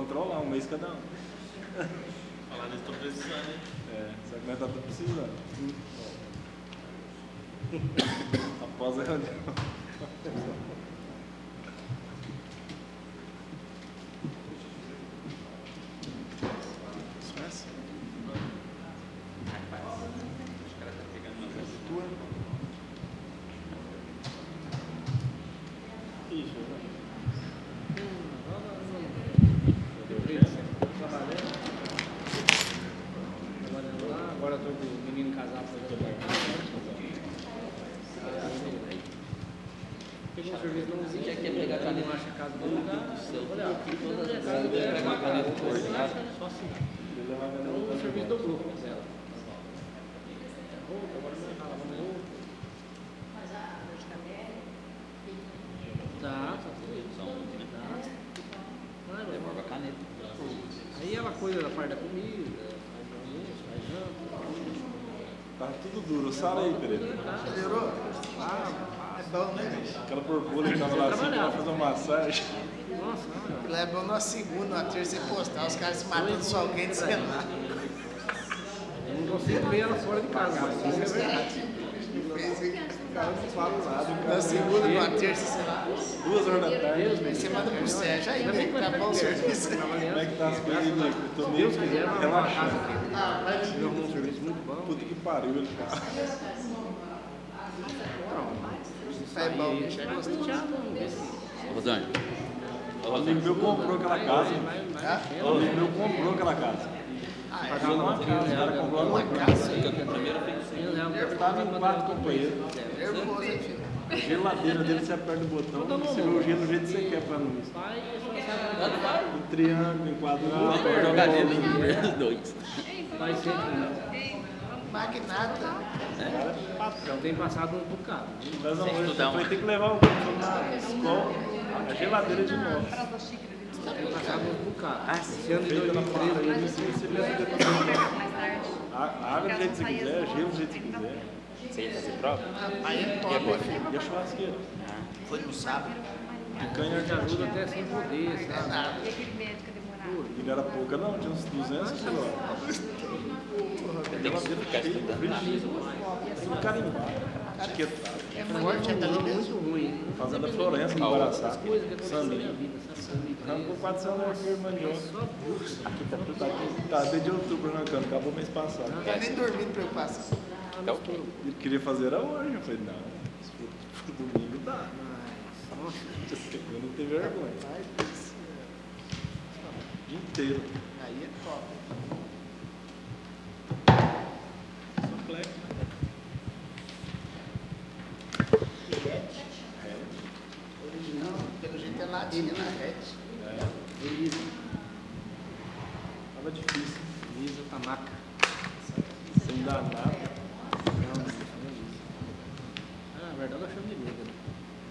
controlar, um mês cada um. Falar nisso, estou precisando, hein? Sabe como é que tá precisando? Após a reunião. Agora estou com o menino casado. Pegou um serviço novozinho. Já quer pegar a caneta, acha a casa do lugar. Olha, todas as casas pegar uma caneta coordenada. Só assim. Então o serviço dobrou. Agora não é nada, vamos ver. Tá tudo isso. Leva a caneta. Aí ela cuida da parte da comida, faz almoço, faz janta. Tá tudo duro, sara aí, Pereira. Melhorou? É bom, né? Aquela borbulha que tava lá assim, pra fazer uma massagem. Nossa, não. É bom na segunda, na terça e postar, os caras se matando só alguém de celular. Eu não consigo ver ela fora de casa, mas isso é verdade. O cara não fala nada, o cara Na segunda, na terça, sei lá. 2 horas da tarde. Aí você manda pro Sérgio aí, né? Tá bom o serviço. Como é que tá as coisas aí? Eu tô meio Deus quiser, vai arrumar uma casa relaxado. aqui. Eu arrumo um serviço muito bom. Puta que pariu, ele cara. É bom, bicho, é gostoso. Rosane. O amigo meu comprou aquela casa. O amigo meu comprou aquela casa. Ah, é Pagou uma casa, o cara comprou uma casa. Tá no quarto companheiro. nervoso, hein, filho? A geladeira dele, você aperta o botão, você vê o gelo do jeito que você quer pra não isso. Em triângulo, em quadrado. Jogadinha dos dois. Vai ser Magnata. patrão. Tem passado um bocado. Nós vamos estudar vai ter que levar o professor na escola, a geladeira de novo. Tem passado um bocado. Esse ano de Feita na 2013 parada, aí, isso você precisa a água do jeito que você quiser, gelo do jeito que você quiser. Você ia fazer prova? Aí é top, hein, filho? E a churrasqueira? Foi no sábado. Picanha te ajuda até sem poder, É sabe? nada. E aquele médico demorado? E não era pouca não, tinha uns 200 quilos. Tem que ficar estudando. Tudo carimbado, etiquetado. É forte, é Muito talentoso. ruim. Fazenda Florença, no Guaraçá. Coisa que aconteceu na minha Sandrinho. vida, sabe? Arrancou 400 reais por mandioca. Só bucha. Tá desde outubro arrancando, acabou mês passado. Não tá nem dormindo, preocupação. Tá ok. Ele queria fazer era hoje, eu falei, não, se for domingo dá. Nossa. Eu não tenho vergonha. Ai, Deus. O dia inteiro. Aí é top. Só flex. Original, pelo jeito é latinha na rede. Elisa. Tava difícil. Elisa Tanaka. Sem dar nada. Não, não é Elisa. Ah, na verdade eu chamo de Elisa. Né?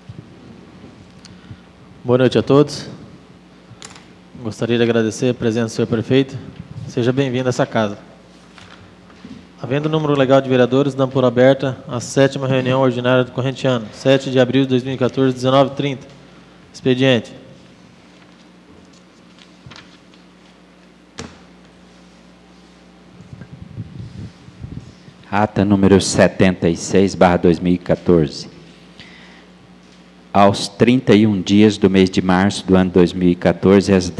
Boa noite a todos. Gostaria de agradecer a presença do senhor prefeito. Seja bem-vindo a essa casa. Havendo número legal de vereadores, damos por aberta a 7ª reunião ordinária do corrente ano, 7 de abril de 2014, 19h30. Expediente. Ata número 76/2014. Aos 31 dias do mês de março do ano 2014, às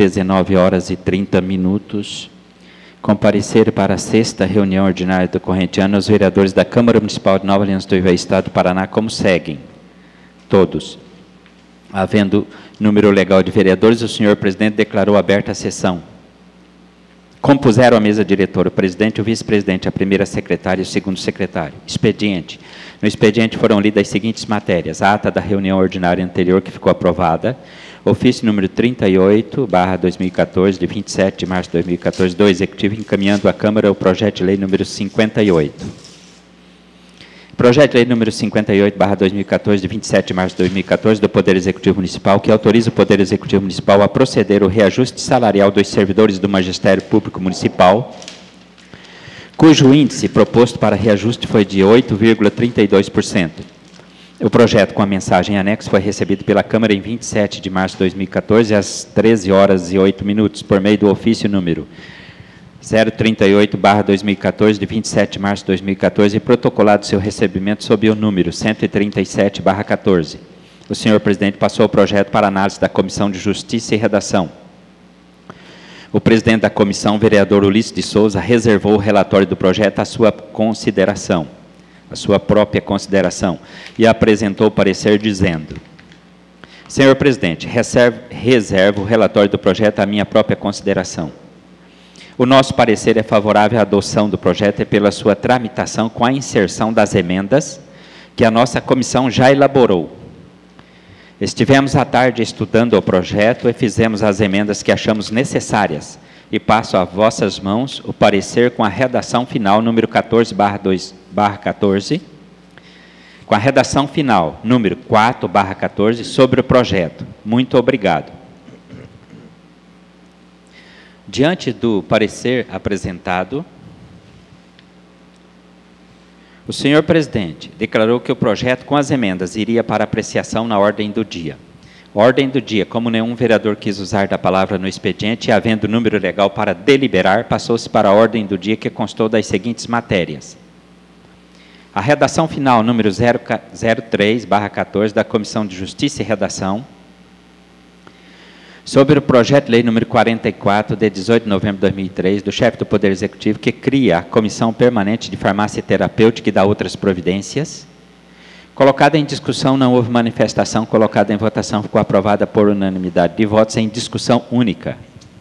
19h30, compareceram para a 6ª reunião ordinária do corrente ano os vereadores da Câmara Municipal de Nova Aliança do Ivaí, Estado do Paraná, como seguem. Todos. Havendo número legal de vereadores, o senhor presidente declarou aberta a sessão. Compuseram a mesa diretora o presidente, o vice-presidente, a primeira secretária e o segundo secretário. Expediente. No expediente foram lidas as seguintes matérias. A ata da reunião ordinária anterior que ficou aprovada. Ofício número 38/2014, de 27 de março de 2014, do Executivo, encaminhando à Câmara o projeto de lei número 58. Projeto de lei número 58/2014, de 27 de março de 2014, do Poder Executivo Municipal, que autoriza o Poder Executivo Municipal a proceder ao reajuste salarial dos servidores do Magistério Público Municipal, cujo índice proposto para reajuste foi de 8,32%. O projeto com a mensagem anexo foi recebido pela Câmara em 27 de março de 2014, às 13h08, por meio do ofício número 038/2014, de 27 de março de 2014, e protocolado seu recebimento sob o número 137/14. O senhor presidente passou o projeto para análise da Comissão de Justiça e Redação. O presidente da comissão, vereador Ulisses de Souza, reservou o relatório do projeto à sua consideração, a sua própria consideração, e apresentou o parecer dizendo: senhor presidente, reservo o relatório do projeto à minha própria consideração. O nosso parecer é favorável à adoção do projeto e pela sua tramitação com a inserção das emendas que a nossa comissão já elaborou. Estivemos à tarde estudando o projeto e fizemos as emendas que achamos necessárias, e passo a vossas mãos o parecer com a redação final número 14/14, com a redação final número 4/14 sobre o projeto. Muito obrigado. Diante do parecer apresentado, o senhor presidente declarou que o projeto com as emendas iria para apreciação na ordem do dia. Ordem do dia, como nenhum vereador quis usar da palavra no expediente, e havendo número legal para deliberar, passou-se para a ordem do dia, que constou das seguintes matérias: a redação final número 03/14 da Comissão de Justiça e Redação, sobre o projeto de lei número 44, de 18 de novembro de 2003, do chefe do Poder Executivo, que cria a Comissão Permanente de Farmácia Terapêutica e dá outras providências. Colocada em discussão, não houve manifestação. Colocada em votação, ficou aprovada por unanimidade de votos em discussão única.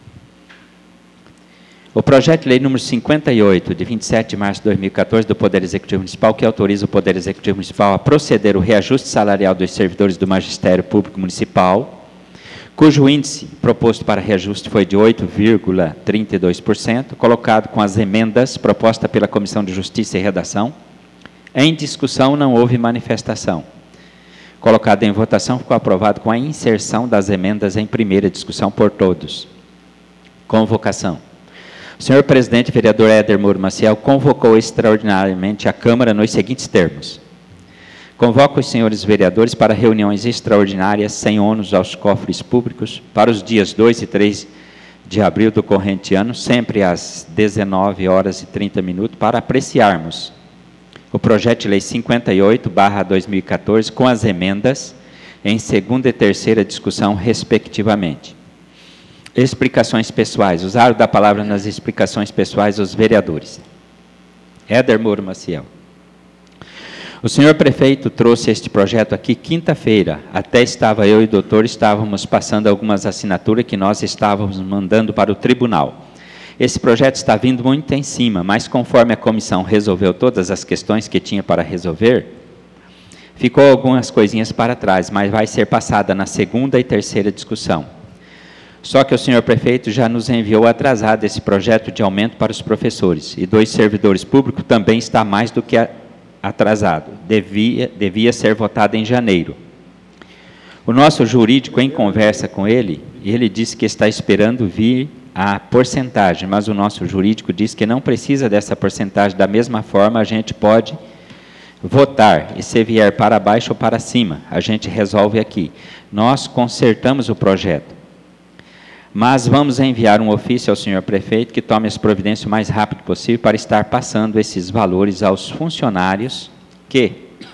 O projeto de lei número 58, de 27 de março de 2014, do Poder Executivo Municipal, que autoriza o Poder Executivo Municipal a proceder o reajuste salarial dos servidores do Magistério Público Municipal, cujo índice proposto para reajuste foi de 8,32%, colocado com as emendas propostas pela Comissão de Justiça e Redação. Em discussão, não houve manifestação. Colocado em votação, ficou aprovado com a inserção das emendas em primeira discussão por todos. Convocação. O senhor presidente, vereador Éder Moro Maciel, convocou extraordinariamente a Câmara nos seguintes termos: convoca os senhores vereadores para reuniões extraordinárias sem ônus aos cofres públicos para os dias 2 e 3 de abril do corrente ano, sempre às 19h30, para apreciarmos o projeto de lei 58/2014 com as emendas em segunda e terceira discussão, respectivamente. Explicações pessoais. Usaram da palavra nas explicações pessoais os vereadores. Éder Moro Maciel. O senhor prefeito trouxe este projeto aqui quinta-feira. Até estava eu e o doutor, estávamos passando algumas assinaturas que nós estávamos mandando para o tribunal. Esse projeto está vindo muito em cima, mas conforme a comissão resolveu todas as questões que tinha para resolver, ficou algumas coisinhas para trás, mas vai ser passada na segunda e terceira discussão. Só que o senhor prefeito já nos enviou atrasado esse projeto de aumento para os professores, e dos servidores públicos também está mais do que atrasado. Devia ser votado em janeiro. O nosso jurídico, em conversa com ele disse que está esperando vir a porcentagem, mas o nosso jurídico diz que não precisa dessa porcentagem. Da mesma forma, a gente pode votar, e se vier para baixo ou para cima, a gente resolve aqui. Nós consertamos o projeto, mas vamos enviar um ofício ao senhor prefeito que tome as providências o mais rápido possível para estar passando esses valores aos funcionários que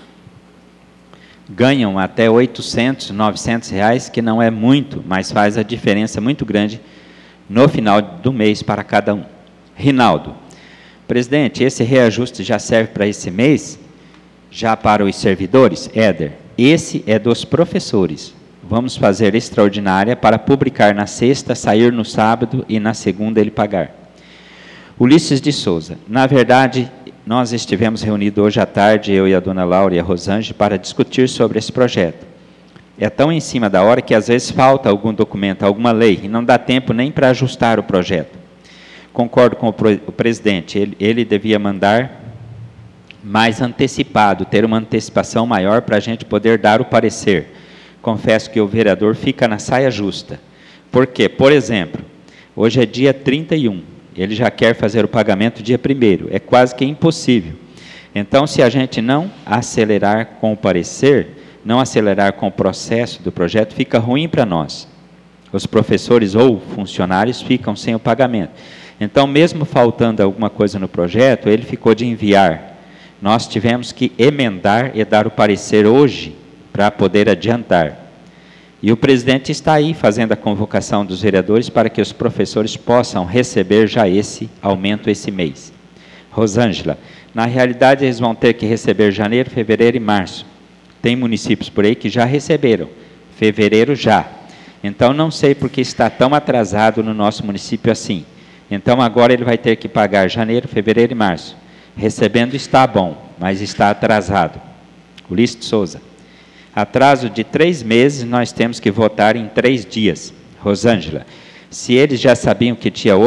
ganham até 800, 900 reais, que não é muito, mas faz a diferença muito grande no final do mês para cada um. Rinaldo. Presidente, esse reajuste já serve para esse mês? Já para os servidores? Éder, esse é dos professores. Vamos fazer extraordinária para publicar na sexta, sair no sábado e na segunda ele pagar. Ulisses de Souza. Na verdade, nós estivemos reunidos hoje à tarde, eu e a dona Laura e a Rosângela, para discutir sobre esse projeto. É tão em cima da hora que às vezes falta algum documento, alguma lei, e não dá tempo nem para ajustar o projeto. Concordo com o presidente, ele devia mandar mais antecipado, ter uma antecipação maior para a gente poder dar o parecer. Confesso que o vereador fica na saia justa. Por quê? Por exemplo, hoje é dia 31, ele já quer fazer o pagamento dia 1º, é quase que impossível. Então, se a gente não acelerar com o parecer, não acelerar com o processo do projeto, fica ruim para nós. Os professores ou funcionários ficam sem o pagamento. Então, mesmo faltando alguma coisa no projeto, ele ficou de enviar. Nós tivemos que emendar e dar o parecer hoje para poder adiantar. E o presidente está aí fazendo a convocação dos vereadores para que os professores possam receber já esse aumento esse mês. Rosângela, na realidade eles vão ter que receber janeiro, fevereiro e março. Tem municípios por aí que já receberam, fevereiro já. Então não sei por que está tão atrasado no nosso município assim. Então agora ele vai ter que pagar janeiro, fevereiro e março. Recebendo está bom, mas está atrasado. Ulisses de Souza. Atraso de 3 meses, nós temos que votar em 3 dias. Rosângela, se eles já sabiam que tinha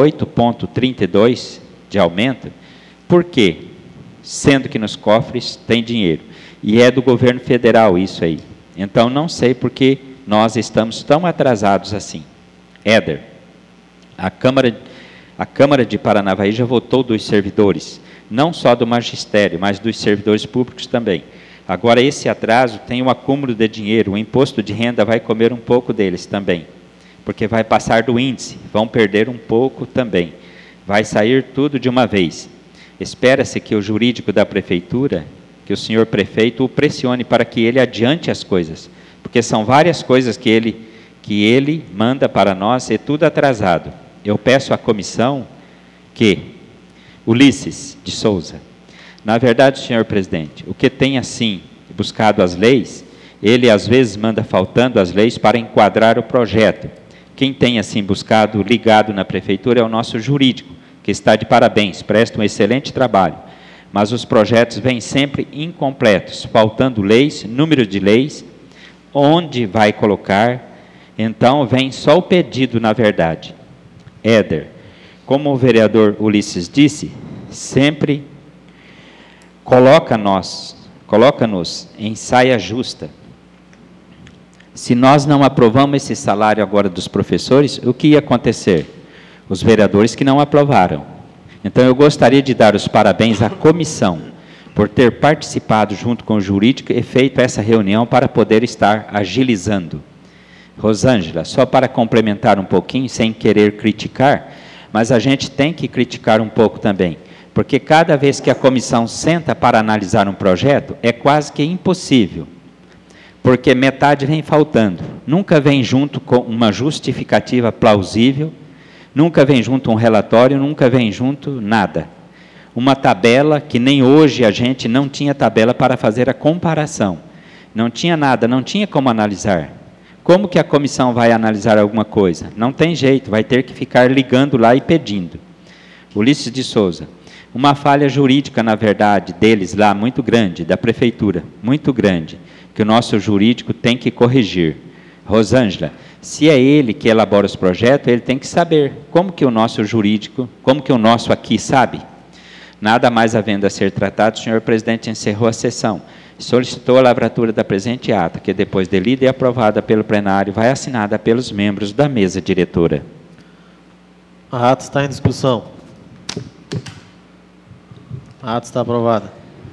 8,32 de aumento, por quê? Sendo que nos cofres tem dinheiro. E é do governo federal isso aí. Então, não sei por que nós estamos tão atrasados assim. Éder, a Câmara de Paranavaí já votou dos servidores, não só do magistério, mas dos servidores públicos também. Agora, esse atraso tem um acúmulo de dinheiro, o imposto de renda vai comer um pouco deles também, porque vai passar do índice, vão perder um pouco também. Vai sair tudo de uma vez. Espera-se que o jurídico da prefeitura, que o senhor prefeito o pressione para que ele adiante as coisas, porque são várias coisas que ele manda para nós e tudo atrasado. Eu peço à comissão que, Ulisses de Souza, na verdade, senhor presidente, o que tem assim buscado as leis, ele às vezes manda faltando as leis para enquadrar o projeto. Quem tem assim buscado, ligado na prefeitura, é o nosso jurídico, que está de parabéns, presta um excelente trabalho. Mas os projetos vêm sempre incompletos, faltando leis, número de leis, onde vai colocar, então vem só o pedido na verdade. Éder, como o vereador Ulisses disse, sempre coloca-nos em saia justa. Se nós não aprovamos esse salário agora dos professores, o que ia acontecer? Os vereadores que não aprovaram. Então eu gostaria de dar os parabéns à comissão por ter participado junto com o jurídico e feito essa reunião para poder estar agilizando. Rosângela, só para complementar um pouquinho, sem querer criticar, mas a gente tem que criticar um pouco também. Porque cada vez que a comissão senta para analisar um projeto, é quase que impossível, porque metade vem faltando, nunca vem junto com uma justificativa plausível, nunca vem junto um relatório, nunca vem junto nada. Uma tabela que nem hoje a gente não tinha tabela para fazer a comparação, não tinha nada, não tinha como analisar. Como que a comissão vai analisar alguma coisa? Não tem jeito, vai ter que ficar ligando lá e pedindo. Ulisses de Souza. Uma falha jurídica, na verdade, deles lá, muito grande, da prefeitura, muito grande, que o nosso jurídico tem que corrigir. Rosângela, se é ele que elabora os projetos, ele tem que saber como que o nosso jurídico, como que o nosso aqui sabe. Nada mais havendo a ser tratado, o senhor presidente encerrou a sessão. Solicitou a lavratura da presente ata, que depois de lida e aprovada pelo plenário, vai assinada pelos membros da mesa diretora. A ata está em discussão. A ata está aprovada.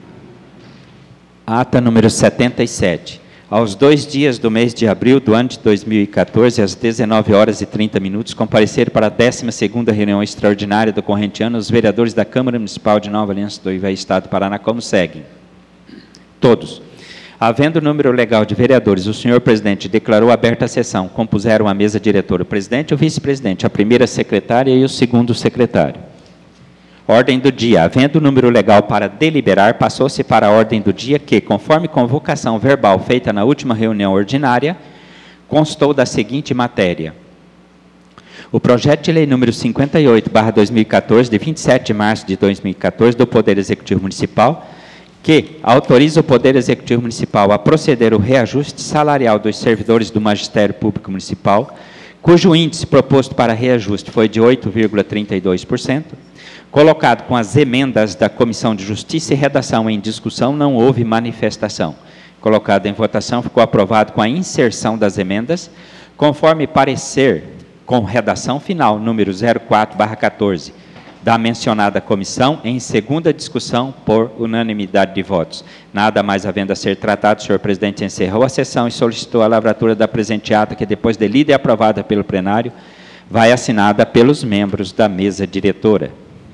Ata número 77. Aos 2 dias do mês de abril do ano de 2014, às 19h30, compareceram para a 12ª reunião extraordinária do corrente ano os vereadores da Câmara Municipal de Nova Aliança do Ivaí, Estado do Paraná, como seguem. Todos. Havendo número legal de vereadores, o senhor presidente declarou aberta a sessão. Compuseram a mesa diretora o presidente e o vice-presidente, a primeira secretária e o segundo secretário. Ordem do dia. Havendo número legal para deliberar, passou-se para a ordem do dia que, conforme convocação verbal feita na última reunião ordinária, constou da seguinte matéria. O projeto de lei número 58/2014, de 27 de março de 2014, do Poder Executivo Municipal, que autoriza o Poder Executivo Municipal a proceder ao reajuste salarial dos servidores do Magistério Público Municipal, cujo índice proposto para reajuste foi de 8,32%, colocado com as emendas da Comissão de Justiça e Redação em discussão, não houve manifestação. Colocado em votação, ficou aprovado com a inserção das emendas, conforme parecer com redação final, número 04/14, da mencionada comissão em segunda discussão por unanimidade de votos. Nada mais havendo a ser tratado, o senhor presidente encerrou a sessão e solicitou a lavratura da presente ata, que depois de lida e aprovada pelo plenário, vai assinada pelos membros da mesa diretora.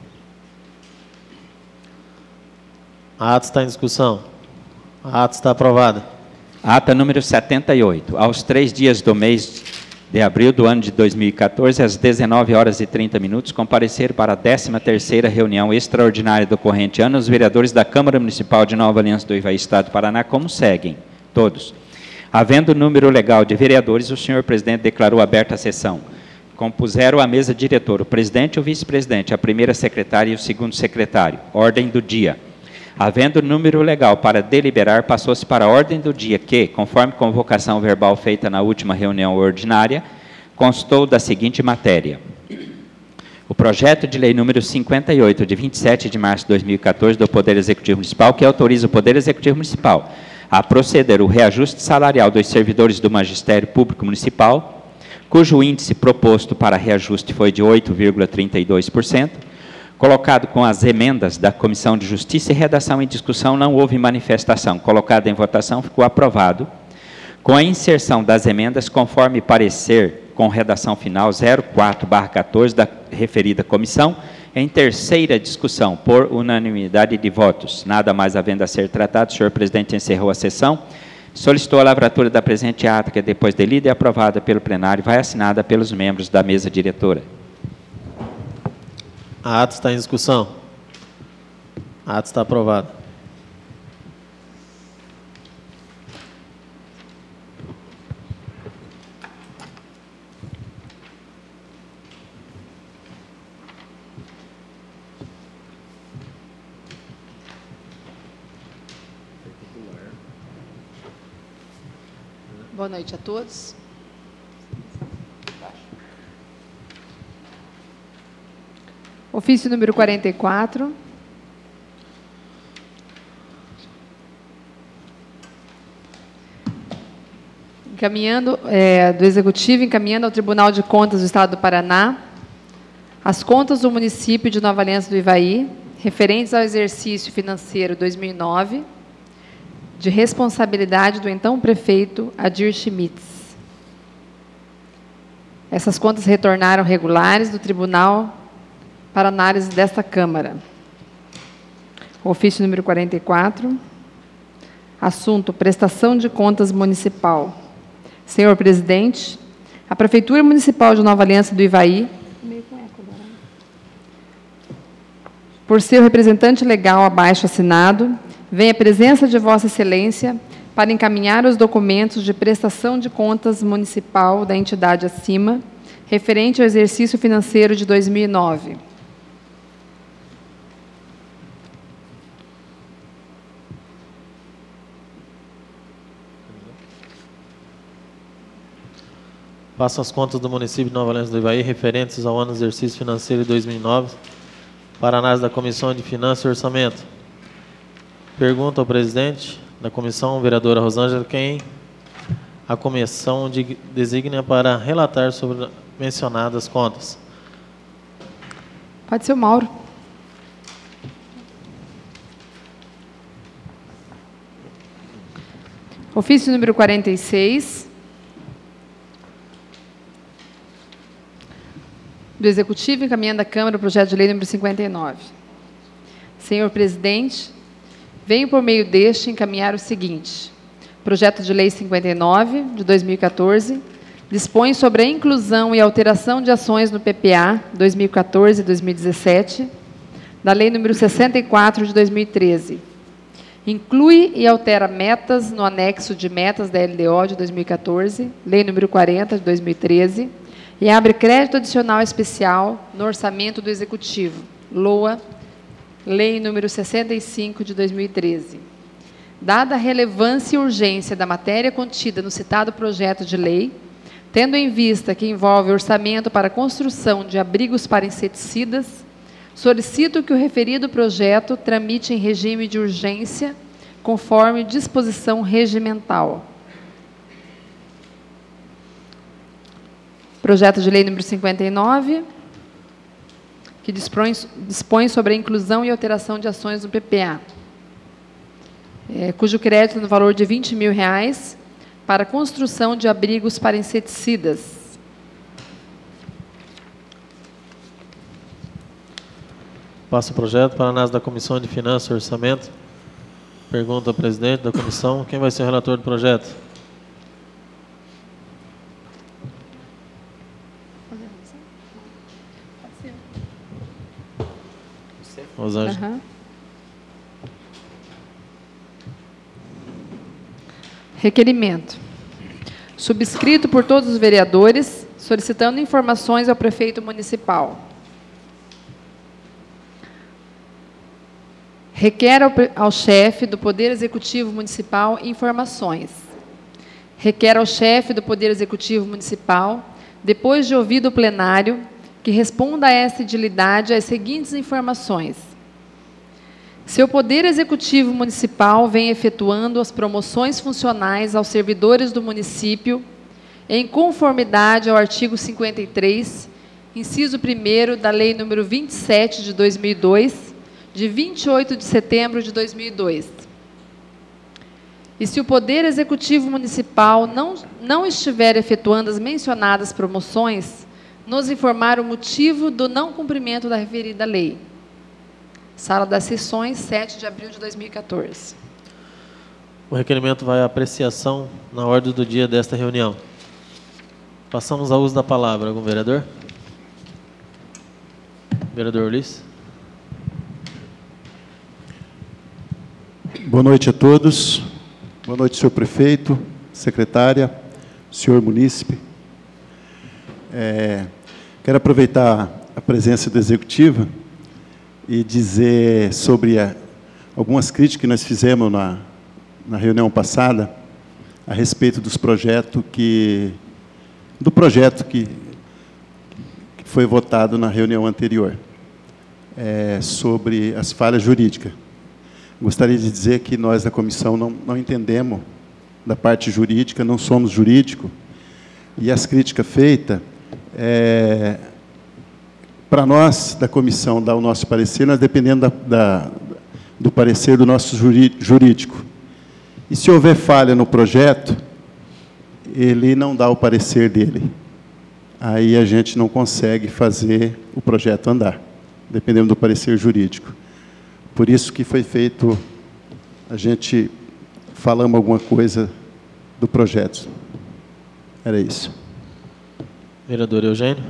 A ata está em discussão. A ata está aprovada. Ata número 78. Aos 3 dias do mês de abril do ano de 2014, às 19h30, compareceram para a 13ª reunião extraordinária do corrente ano os vereadores da Câmara Municipal de Nova Aliança do Ivaí, Estado do Paraná, como seguem, todos. Havendo número legal de vereadores, o senhor presidente declarou aberta a sessão. Compuseram a mesa diretora, o presidente e o vice-presidente, a primeira secretária e o segundo secretário. Ordem do dia. Havendo número legal para deliberar, passou-se para a ordem do dia que, conforme convocação verbal feita na última reunião ordinária, constou da seguinte matéria. O projeto de lei número 58, de 27 de março de 2014, do Poder Executivo Municipal, que autoriza o Poder Executivo Municipal a proceder o reajuste salarial dos servidores do Magistério Público Municipal, cujo índice proposto para reajuste foi de 8,32%, colocado com as emendas da Comissão de Justiça e Redação em discussão, não houve manifestação. Colocado em votação, ficou aprovado, com a inserção das emendas, conforme parecer com redação final 04/14 da referida comissão, em terceira discussão, por unanimidade de votos. Nada mais havendo a ser tratado, o senhor presidente encerrou a sessão, solicitou a lavratura da presente ata, que depois de lida e aprovada pelo plenário, vai assinada pelos membros da mesa diretora. A ata está em discussão. A ata está aprovada. Boa noite a todos. Ofício número 44. Do Executivo, encaminhando ao Tribunal de Contas do Estado do Paraná as contas do município de Nova Aliança do Ivaí, referentes ao exercício financeiro 2009, de responsabilidade do então prefeito Adir Schmitz. Essas contas retornaram regulares do Tribunal para análise desta Câmara. Ofício número 44. Assunto: prestação de contas municipal. Senhor presidente, a Prefeitura Municipal de Nova Aliança do Ivaí, por seu representante legal abaixo assinado, vem à presença de Vossa Excelência para encaminhar os documentos de prestação de contas municipal da entidade acima, referente ao exercício financeiro de 2009. Passo as contas do município de Nova Aliança do Ivaí, referentes ao ano do exercício financeiro de 2009, para análise da Comissão de Finanças e Orçamento. Pergunta ao presidente da comissão, vereadora Rosângela, quem a comissão designa para relatar sobre mencionadas contas. Pode ser o Mauro. Ofício número 46. Do Executivo, encaminhando à Câmara o projeto de lei número 59. Senhor presidente, venho por meio deste encaminhar o seguinte. Projeto de lei 59, de 2014, dispõe sobre a inclusão e alteração de ações no PPA 2014 e 2017, da lei número 64, de 2013. Inclui e altera metas no anexo de metas da LDO de 2014, lei número 40, de 2013, e abre crédito adicional especial no orçamento do Executivo, LOA, lei número 65, de 2013. Dada a relevância e urgência da matéria contida no citado projeto de lei, tendo em vista que envolve orçamento para a construção de abrigos para inseticidas, solicito que o referido projeto tramite em regime de urgência, conforme disposição regimental. Projeto de lei número 59, que dispõe sobre a inclusão e alteração de ações no PPA, cujo crédito no valor de R$ 20.000 para a construção de abrigos para inseticidas. Passa o projeto para a análise da Comissão de Finanças e Orçamento. Pergunta ao presidente da comissão. Quem vai ser o relator do projeto? Rosângela. Uhum. Requerimento. Subscrito por todos os vereadores, solicitando informações ao prefeito municipal. Requer ao chefe do Poder Executivo Municipal informações. Requer ao chefe do Poder Executivo Municipal, depois de ouvido o plenário, que responda a essa edilidade as seguintes informações. Se o Poder Executivo Municipal vem efetuando as promoções funcionais aos servidores do município, em conformidade ao artigo 53, inciso 1º da Lei nº 27 de 2002, de 28 de setembro de 2002. E se o Poder Executivo Municipal não estiver efetuando as mencionadas promoções, nos informar o motivo do não cumprimento da referida lei. Sala das Sessões, 7 de abril de 2014. O requerimento vai à apreciação na ordem do dia desta reunião. Passamos ao uso da palavra. Algum vereador? Vereador Ulisses. Boa noite a todos. Boa noite, senhor prefeito, secretária, senhor munícipe. Quero aproveitar a presença do executivo e dizer sobre algumas críticas que nós fizemos na reunião passada a respeito dos projetos do projeto que foi votado na reunião anterior, sobre as falhas jurídicas. Gostaria de dizer que nós, da comissão, não entendemos da parte jurídica, não somos jurídicos, e as críticas feitas, para nós, da comissão, dar o nosso parecer, nós dependemos do parecer do nosso jurídico. E se houver falha no projeto, ele não dá o parecer dele. Aí a gente não consegue fazer o projeto andar, dependendo do parecer jurídico. Por isso que foi feito, a gente falamos alguma coisa do projeto. Era isso. Vereador Eugênio.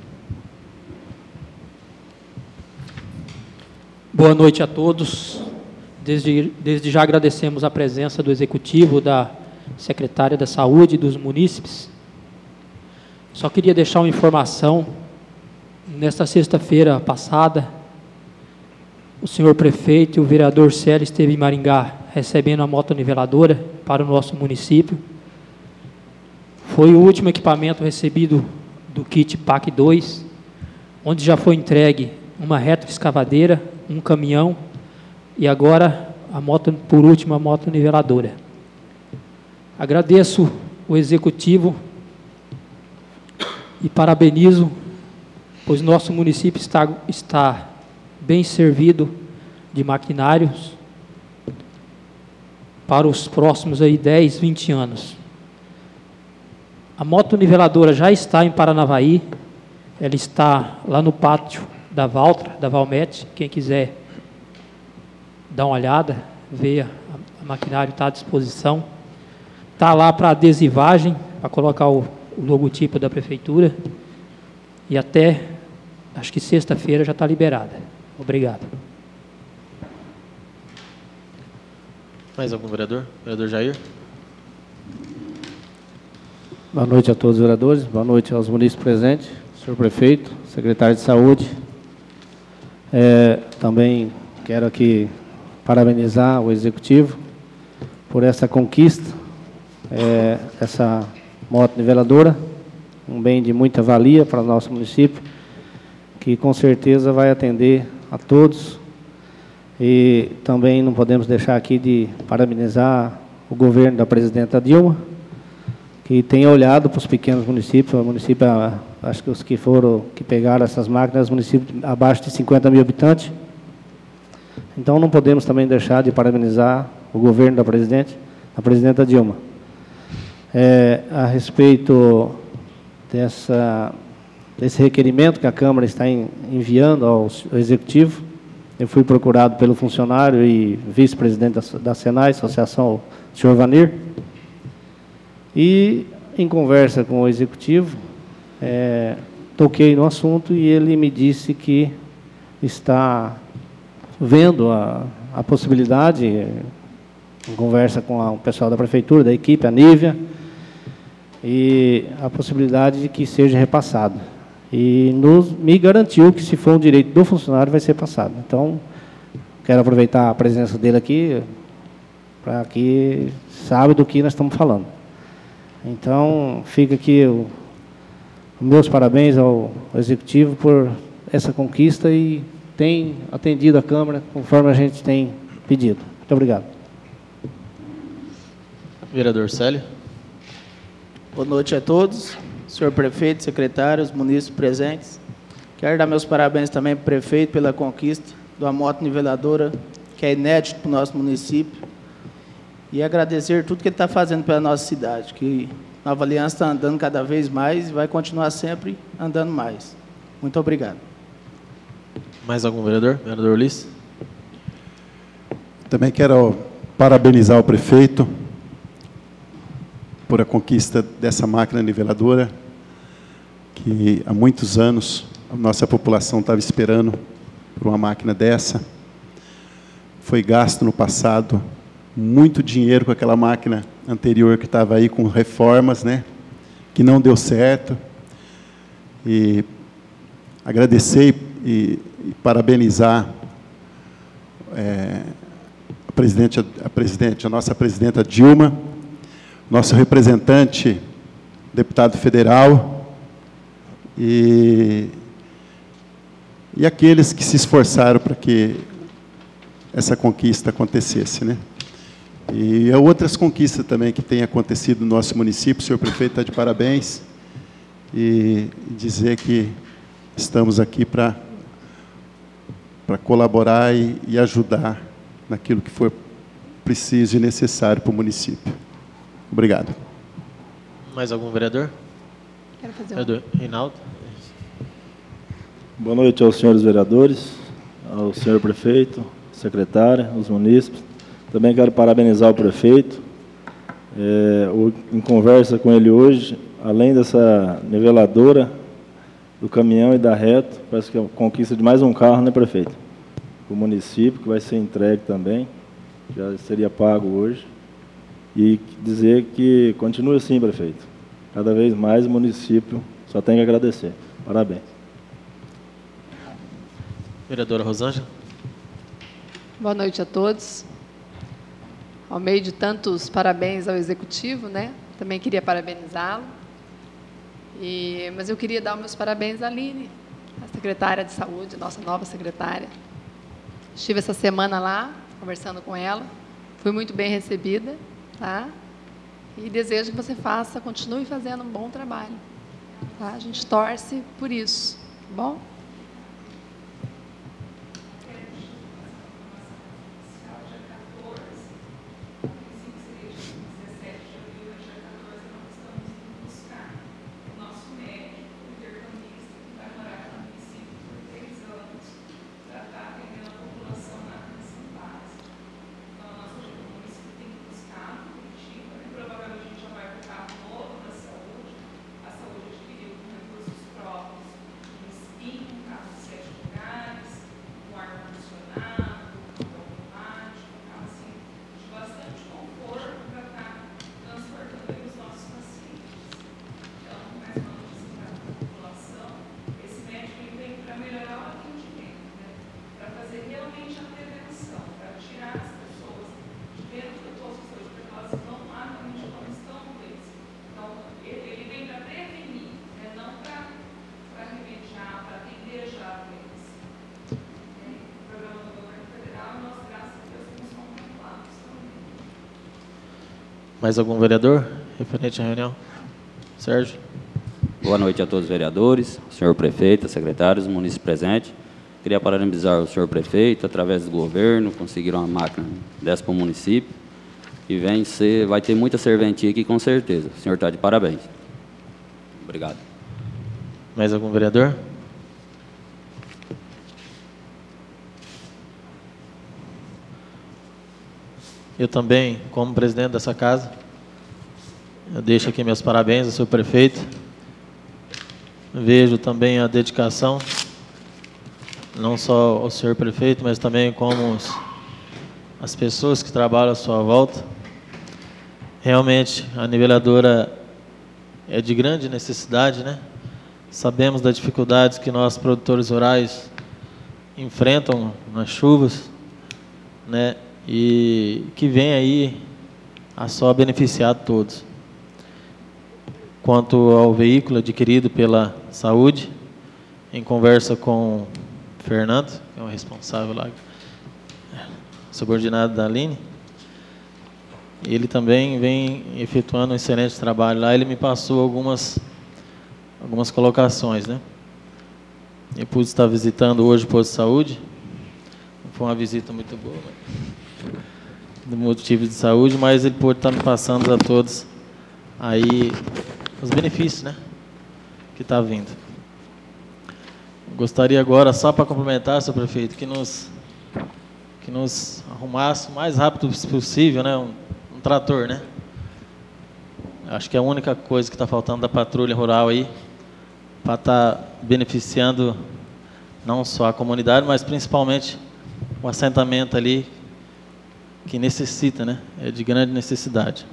Boa noite a todos. Desde já agradecemos a presença do Executivo, da Secretária da Saúde e dos munícipes. Só queria deixar uma informação. Nesta sexta-feira passada, o senhor prefeito e o vereador Célio esteve em Maringá recebendo a motoniveladora para o nosso município. Foi o último equipamento recebido do kit PAC 2, onde já foi entregue uma retroescavadeira, um caminhão e agora, por último, a motoniveladora. Agradeço o Executivo e parabenizo, pois nosso município está bem servido de maquinários para os próximos 10, 20 anos. A motoniveladora já está em Paranavaí, ela está lá no pátio da Valtra, da Valmet. Quem quiser dar uma olhada, ver, o maquinário está à disposição. Está lá para adesivagem, para colocar o logotipo da prefeitura, e até, acho que sexta-feira já está liberada. Obrigado. Mais algum vereador? Vereador Jair. Boa noite a todos os vereadores, boa noite aos munícipes presentes, senhor prefeito, secretário de saúde. Também quero aqui parabenizar o executivo por essa conquista, essa moto niveladora, um bem de muita valia para o nosso município, que com certeza vai atender a todos. E também não podemos deixar aqui de parabenizar o governo da presidenta Dilma, que tenha olhado para os pequenos municípios, o município, acho que os que pegaram essas máquinas, municípios abaixo de 50 mil habitantes. Então, não podemos também deixar de parabenizar o governo da presidenta Dilma. A respeito desse requerimento que a Câmara está enviando ao Executivo, eu fui procurado pelo funcionário e vice-presidente da Senai, Associação, o senhor Vanir, e, em conversa com o Executivo, toquei no assunto e ele me disse que está vendo a possibilidade, em conversa com o pessoal da Prefeitura, da equipe, a Nívia, e a possibilidade de que seja repassado. E me garantiu que, se for um direito do funcionário, vai ser passado. Então, quero aproveitar a presença dele aqui, para que saiba do que nós estamos falando. Então, fica aqui meus parabéns ao Executivo por essa conquista e tem atendido a Câmara conforme a gente tem pedido. Muito obrigado. Vereador Célio. Boa noite a todos, senhor prefeito, secretários, munícipes presentes. Quero dar meus parabéns também para o prefeito pela conquista de uma moto niveladora, que é inédito para o nosso município. E agradecer tudo que ele está fazendo pela nossa cidade, que Nova Aliança está andando cada vez mais e vai continuar sempre andando mais. Muito obrigado. Mais algum vereador? Vereador Ulisses. Também quero parabenizar o prefeito por a conquista dessa máquina niveladora, que há muitos anos a nossa população estava esperando por uma máquina dessa. Foi gasto no passado muito dinheiro com aquela máquina anterior que estava aí com reformas, né, que não deu certo. E agradecer e parabenizar a nossa presidenta Dilma, nosso representante, deputado federal, e aqueles que se esforçaram para que essa conquista acontecesse, né? E há outras conquistas também que têm acontecido no nosso município. O senhor prefeito está de parabéns, e dizer que estamos aqui para colaborar e ajudar naquilo que for preciso e necessário para o município. Obrigado. Mais algum vereador? Quero fazer Vereador Reinaldo. Boa noite aos senhores vereadores, ao senhor prefeito, secretária, aos munícipes. Também quero parabenizar o prefeito. Em conversa com ele hoje, além dessa niveladora, do caminhão e da reto, parece que é a conquista de mais um carro, né, prefeito? O município, que vai ser entregue também, já seria pago hoje. E dizer que continue assim, prefeito. Cada vez mais o município só tem que agradecer. Parabéns. Vereadora Rosângela. Boa noite a todos. Ao meio de tantos parabéns ao Executivo, né? Também queria parabenizá-lo. Mas eu queria dar os meus parabéns à Aline, a secretária de Saúde, nossa nova secretária. Estive essa semana lá, conversando com ela. Fui muito bem recebida, tá? E desejo que você continue fazendo um bom trabalho. Tá? A gente torce por isso, tá bom? Mais algum vereador referente à reunião? Sérgio. Boa noite a todos os vereadores, senhor prefeito, secretários, munícipes presentes. Queria parabenizar o senhor prefeito, através do governo, conseguiram uma máquina dessa para o município. E vai ter muita serventia aqui, com certeza. O senhor está de parabéns. Obrigado. Mais algum vereador? Eu também, como presidente dessa casa, eu deixo aqui meus parabéns ao senhor prefeito. Vejo também a dedicação, não só ao senhor prefeito, mas também como as pessoas que trabalham à sua volta. Realmente, a niveladora é de grande necessidade, né? Sabemos das dificuldades que nós, produtores rurais, enfrentam nas chuvas, né? E que vem aí a só beneficiar todos. Quanto ao veículo adquirido pela saúde, em conversa com o Fernando, que é o responsável lá, subordinado da Aline, ele também vem efetuando um excelente trabalho lá. Ele me passou algumas colocações, né? Eu pude estar visitando hoje o posto de saúde. Não foi uma visita muito boa, do motivo de saúde, mas ele pode estar me passando a todos aí os benefícios, né, que está vindo. Gostaria agora, só para complementar, senhor prefeito, que nos arrumasse o mais rápido possível, né, um trator, né? Acho que é a única coisa que está faltando da patrulha rural aí, para estar beneficiando não só a comunidade, mas principalmente o assentamento ali, que necessita, né? É de grande necessidade.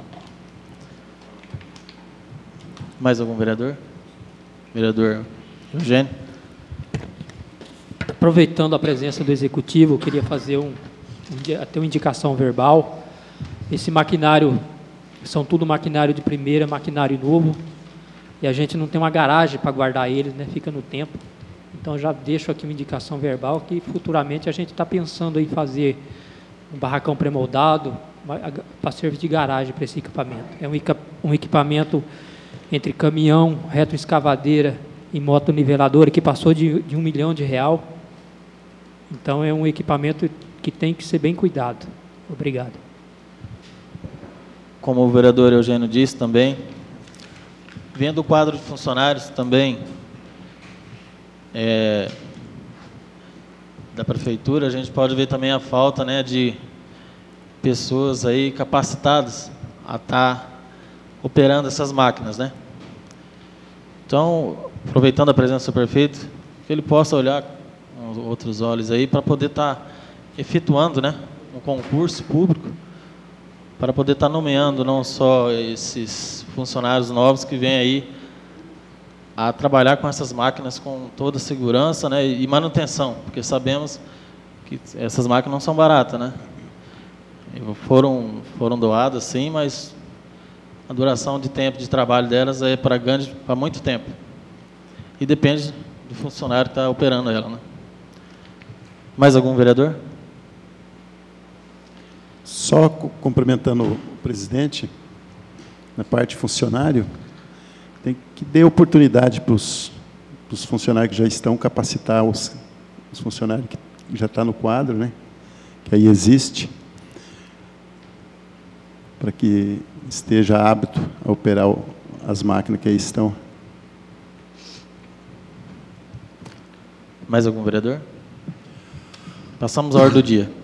Mais algum vereador? Vereador Eugênio. Aproveitando a presença do Executivo, eu queria fazer até uma indicação verbal. Esse maquinário, são tudo maquinário de primeira, maquinário novo, e a gente não tem uma garagem para guardar eles, né? Fica no tempo. Então, já deixo aqui uma indicação verbal que futuramente a gente está pensando em fazer um barracão pré-moldado para servir de garagem para esse equipamento. É um equipamento entre caminhão, retroescavadeira e moto niveladora que passou de R$1 milhão. Então, é um equipamento que tem que ser bem cuidado. Obrigado. Como o vereador Eugênio disse também, vendo o quadro de funcionários também da prefeitura, a gente pode ver também a falta, né, de pessoas aí capacitadas a estar operando essas máquinas, né? Então, aproveitando a presença do prefeito, que ele possa olhar com outros olhos aí para poder estar efetuando, né, um concurso público, para poder estar nomeando não só esses funcionários novos que vêm aí a trabalhar com essas máquinas com toda a segurança, né, e manutenção, porque sabemos que essas máquinas não são baratas, né? Foram doadas, sim, mas a duração de tempo de trabalho delas é para muito tempo. E depende do funcionário que está operando ela, né? Mais algum vereador? Só complementando o presidente, na parte funcionário, tem que dar oportunidade para os funcionários que já estão, capacitar os funcionários que já estão no quadro, né, que aí existe, para que esteja apto a operar as máquinas que aí estão. Mais algum vereador? Passamos à ordem do dia.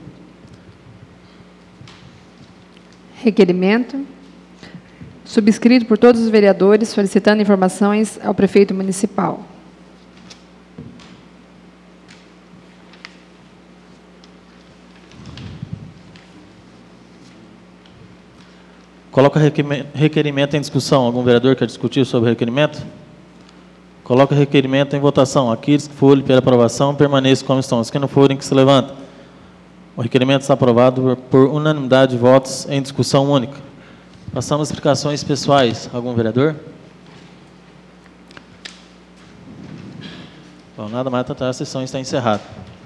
Requerimento subscrito por todos os vereadores, solicitando informações ao prefeito municipal. Coloca requerimento em discussão. Algum vereador quer discutir sobre o requerimento? Coloca requerimento em votação. Aqueles que forem pela aprovação, permaneçam como estão. Os que não forem, que se levantem. O requerimento está aprovado por unanimidade de votos em discussão única. Passamos às explicações pessoais. Algum vereador? Bom, nada mais, a sessão está encerrada.